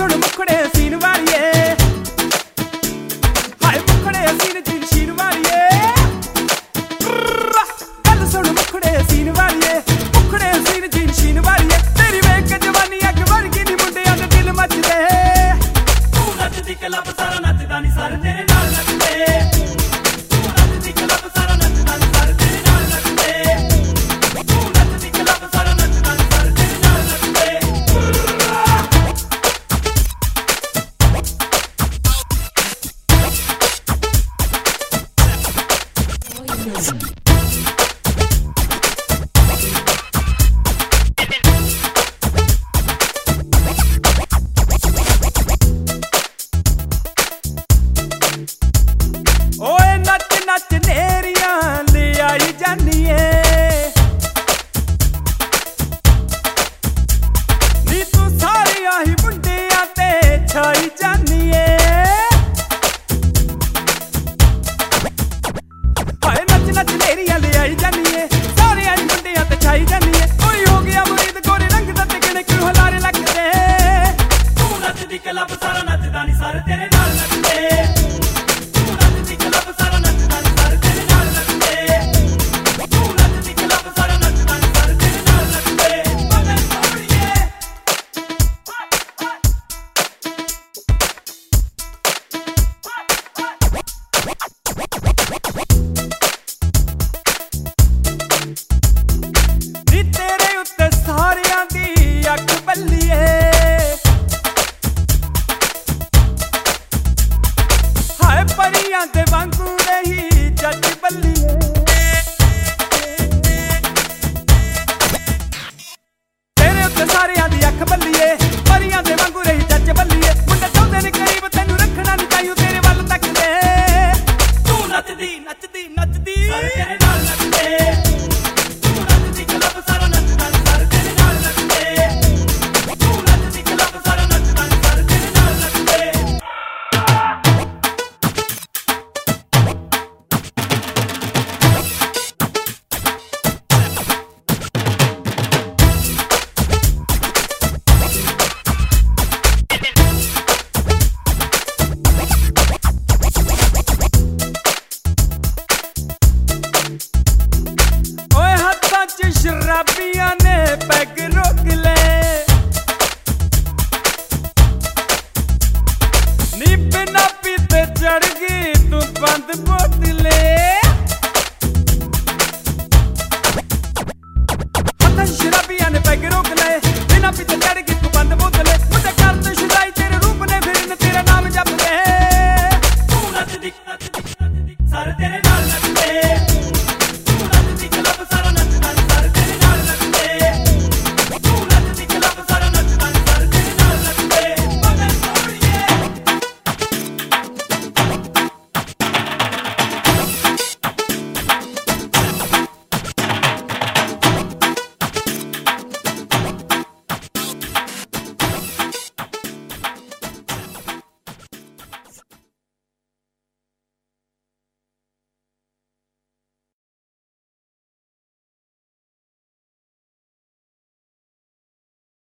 सुन मुखड़े हसीन वालिए, हाय मुखड़े हसीन जीन शीन वालिए। गल सुन मुखड़े हसीन वालिए, मुखड़े हसीन जीन शीन वालिए। तेरी वेख के जवानी अग वर्गी नी मुंडियां दे दिल मचदे। तू नचदी क्लब सारा नचदा नी सारे तेरे नाल नचदे। तू नचदी क्लब सारा नचदा नी सारे तेरे नाल नचदे। तू नचदी क्लब सारा नचदा नी सारे तेरे नाल नचदे। ओए नच नच नेरियां ले आई जानिए, नी तू सारी आही मुंडियां ते छाई जानिए। हाय नच नच नेरियां ले आई जानिए, सारे आही मुंडियां ते छाई जानिए। कोई हो गया मुरीद गोरे रंग दा ते गिने क्यों हलारे लगदे। तू नचदी क्लब सारा नचदा नी सारे तेरे नाल नचदे। परियां दे वांगू रही जज बल्लिए, तेरे उत्ते सारियां दी अख बल्लिए। परियां दे वांगू रही जज बल्लिए, मुंडे चाहुंदे ने करीब तैनू रखना नी चाहिए तेरे वल तकदे। तू नचदी नचदी नचदी सारे तेरे नाल नचदे। तू नचदी क्लब सारा नचदा नी सारे तेरे नाल नचदे। तू नचदी क्लब सारा नचदा नी सारे तेरे नाल नचदे। शराबियां ने पैग रोक ले, नी बिना पीते चढ़ गई तू बंद बोतले।